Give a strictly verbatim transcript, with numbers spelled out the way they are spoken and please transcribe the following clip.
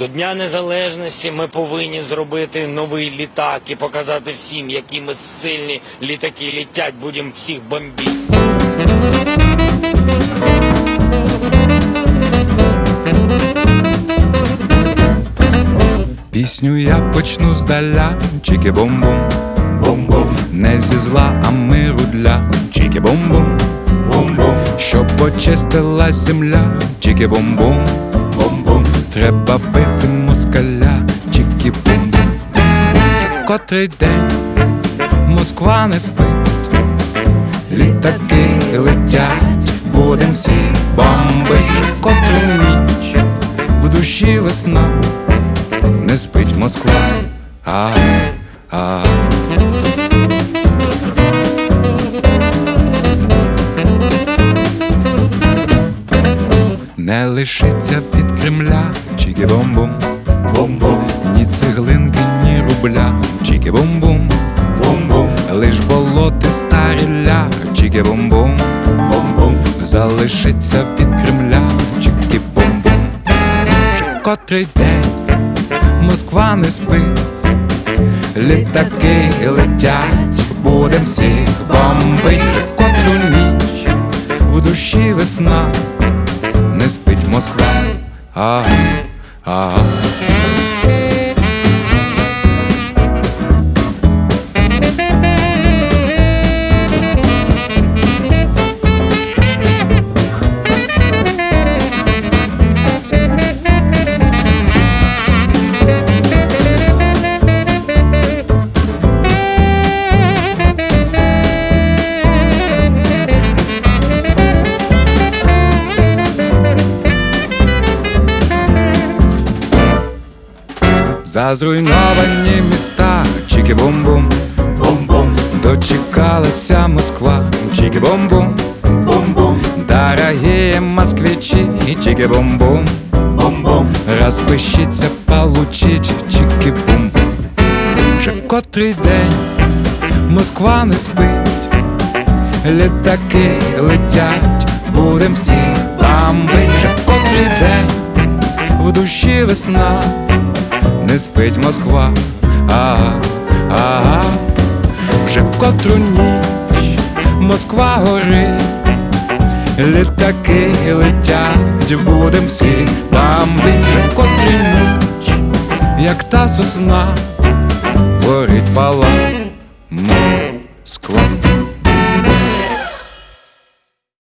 До Дня Незалежності ми повинні зробити новий літак і показати всім, які ми сильні літаки літять, будемо всіх бомбити. Пісню я почну здаля, чікі-бум-бум, бум-бум. Не зі зла, а миру для, чікі-бум-бум, бум-бум. Щоб очистила земля, чікі-бум-бум, бум-бум. Треба бити москаля, чікі-бум-бум. Котрий день Москва не спить, літаки летять, будем всі бомбить. Котру ніч в душі весна, не спить Москва, а, а. Не лишиться від Кремля, чікі-бум-бум, бум-бум. Ні цеглинки, ні рубля, чікі-бум-бум, бум-бум. Лиш болотиста рілля, чікі-бум-бум, бум-бум. Залишиться від Кремля, чікі-бум-бум. Вже котрий день Москва не спить, літаки летять, будем всіх бомбить. Вже котру ніч в душі весна, не спить Москва, а, а. За зруйновані міста, чікі-бум-бум, бум-бум. Дочекалася Москва, чікі-бум-бум, бум-бум. Дорогие москвичи, чікі-бум-бум, бум-бум. Розпишіться получить, чікі-бум. Вже котрий день Москва не спить, літаки летять, будем всіх бомбить. Вже котрий день в душі весна, не спить Москва, ага, ага. Вже котру ніч Москва горить, літаки летять, будем всіх бомбить. Вже котру ніч, як та сосна, горить пала Москва.